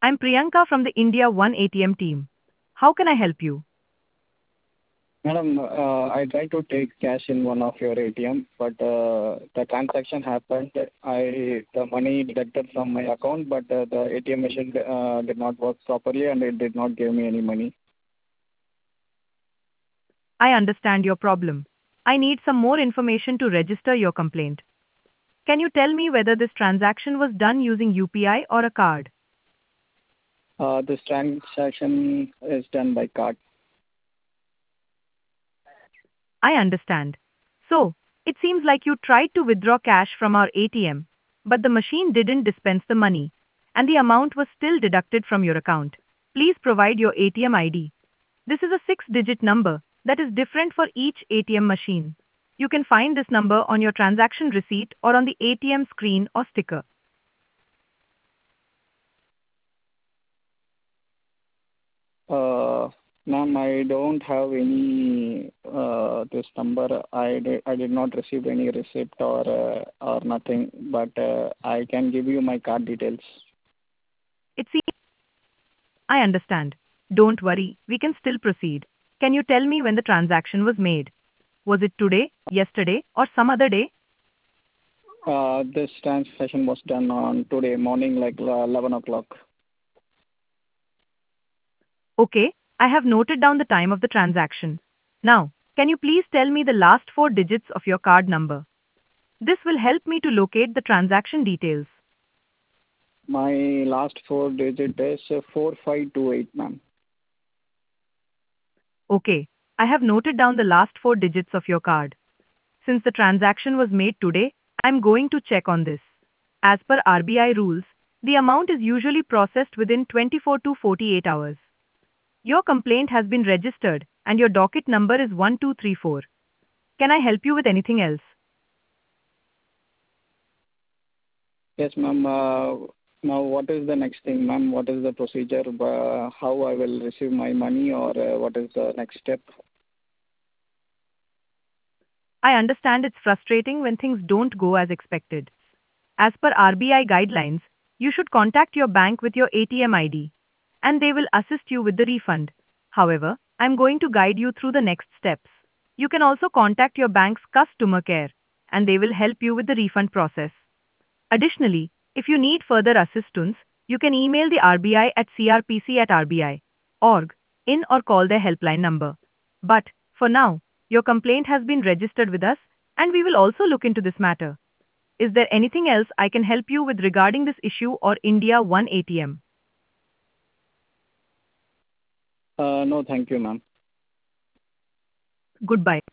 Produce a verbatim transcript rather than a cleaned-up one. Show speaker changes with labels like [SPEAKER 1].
[SPEAKER 1] I'm Priyanka from the India One A T M team. How can I help you?
[SPEAKER 2] Madam, uh, I tried to take cash in one of your A T M, but uh, the transaction happened. I the money deducted from my account, but uh, the A T M machine uh, did not work properly, and it did not give me any money.
[SPEAKER 1] I understand your problem. I need some more information to register your complaint. Can you tell me whether this transaction was done using U P I or a card?
[SPEAKER 2] Uh, this transaction is done by card.
[SPEAKER 1] I understand. So, it seems like you tried to withdraw cash from our A T M, but the machine didn't dispense the money, and the amount was still deducted from your account. Please provide your A T M I D. This is a six-digit number that is different for each A T M machine. You can find this number on your transaction receipt or on the A T M screen or sticker.
[SPEAKER 2] Uh, Ma'am, I don't have any uh, this number. I did, I did not receive any receipt or uh, or nothing, but uh, I can give you my card details.
[SPEAKER 1] It seems I understand. Don't worry, we can still proceed. Can you tell me when the transaction was made? Was it today, yesterday, or some other day?
[SPEAKER 2] Uh, this transaction was done on today morning, like uh, eleven o'clock.
[SPEAKER 1] Okay, I have noted down the time of the transaction. Now, can you please tell me the last four digits of your card number? This will help me to locate the transaction details.
[SPEAKER 2] My last four digit is uh, four five two eight, ma'am.
[SPEAKER 1] Okay, I have noted down the last four digits of your card. Since the transaction was made today, I'm going to check on this. As per R B I rules, the amount is usually processed within twenty-four to forty-eight hours. Your complaint has been registered and your docket number is one two three four. Can I help you with anything else?
[SPEAKER 2] Yes, ma'am. Uh, now, what is the next thing, ma'am? What is the procedure? Uh, how I will receive my money, or uh, what is the next step?
[SPEAKER 1] I understand it's frustrating when things don't go as expected. As per R B I guidelines, you should contact your bank with your A T M I D, and they will assist you with the refund. However, I'm going to guide you through the next steps. You can also contact your bank's customer care, and they will help you with the refund process. Additionally, if you need further assistance, you can email the R B I at c r p c at r b i dot org in or call their helpline number. But, for now, your complaint has been registered with us, and we will also look into this matter. Is there anything else I can help you with regarding this issue or India One A T M?
[SPEAKER 2] Uh, no, thank you, ma'am.
[SPEAKER 1] Goodbye.